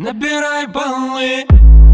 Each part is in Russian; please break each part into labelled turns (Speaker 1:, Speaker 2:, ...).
Speaker 1: набирай баллы.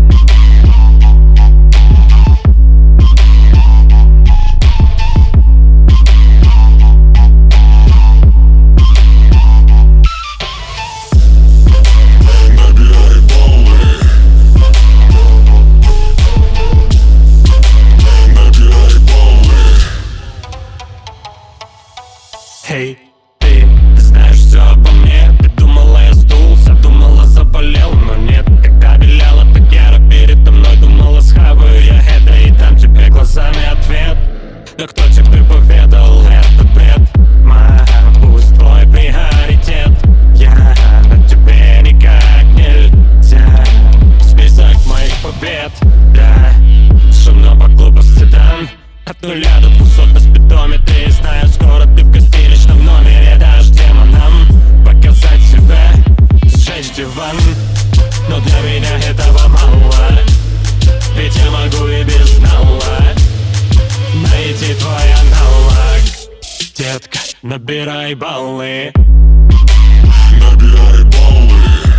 Speaker 1: Эй, ты знаешь все обо мне. Ты думала, я сдулся, думала, заболел, но нет. Когда виляла Тагера передо мной, думала, схаваю я это и дам тебе глазами ответ. Да кто тебе поведал этот бред? Пусть твой приоритет. Я на тебе никак нельзя. Список моих побед, да. Шумного клуба седан. От 0 до 200 на спидометре. Знаю, скоро ты в гостиничном номере. Дашь демонам показать себя, сжечь диван. Но для меня этого мало, ведь я могу и без нала найти твой аналог. Детка, набирай баллы.
Speaker 2: Набирай баллы.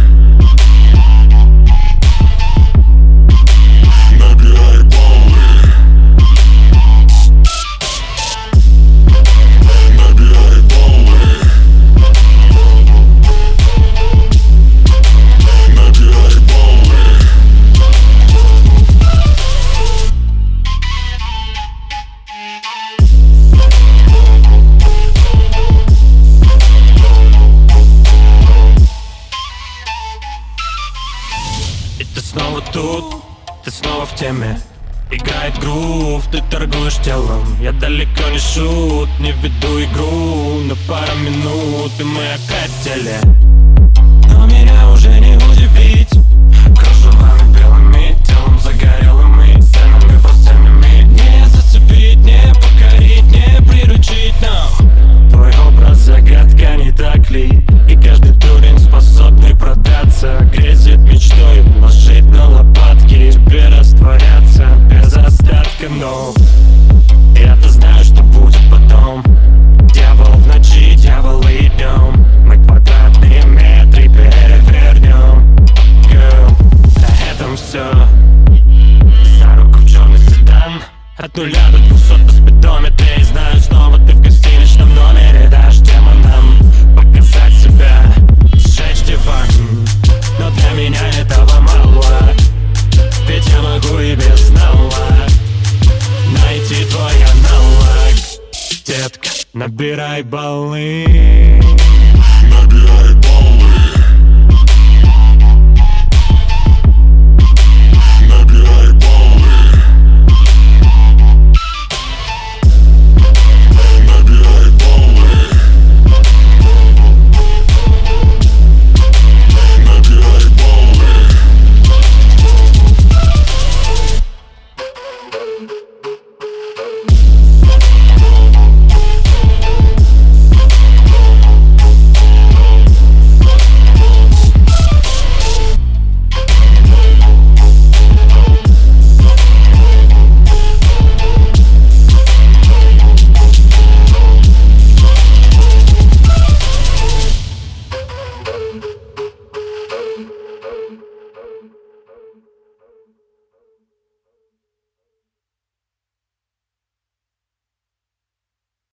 Speaker 2: Набирай баллы. Набирай баллы. Набирай баллы.
Speaker 1: И ты снова тут, ты снова в теме. Играет грув, ты торгуешь телом. Я далеко не шут, не веду игру. На пару минут и мы окатили. Но меня уже не удивить кружевами белыми, телом загорелым и сценами постельными. Не зацепить, не покорить, не приручить, но твой образ загадка, не так ли? И каждый дурень, способный продаться, грезит мечтой ложить на лопатки, тебе растворяться без остатка. Но я-то знаю, что будет потом. Дьявол в ночи, дьявол и днем. Мы квадратные метры перевернем. Girl, на этом все. За руку в черный седан. От 0 до 200 на спидометре. И знаю, снова ты в гостиничном номере. Дашь демонам показать себя, сжечь диван. Но для меня этого мало, ведь я могу и без нала найти твой аналог. Детка, набирай баллы.